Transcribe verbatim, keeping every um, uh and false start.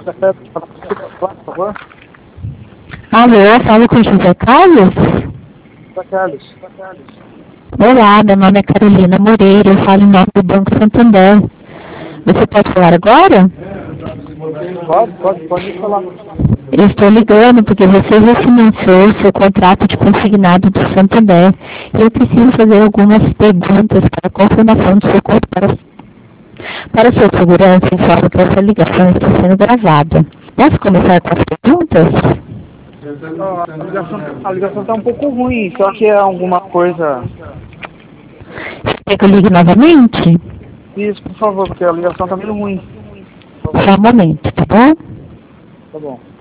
Por favor. Alô, falo com o José Carlos? José Carlos. Olá, meu nome é Carolina Moreira, eu falo em nome do Banco Santander. Você pode falar agora? Pode, pode, pode falar. Eu estou ligando porque você refinanciou o seu contrato de consignado do Santander e eu preciso fazer algumas perguntas para a confirmação do seu contrato. Para, para sua segurança, informo que essa ligação está sendo gravada. Posso começar com as perguntas? Ah, a ligação, a ligação tá um pouco ruim, só que é alguma coisa... Quer que eu ligue novamente? Isso, por favor, porque a ligação tá meio ruim. Só um momento, tá bom? Tá bom.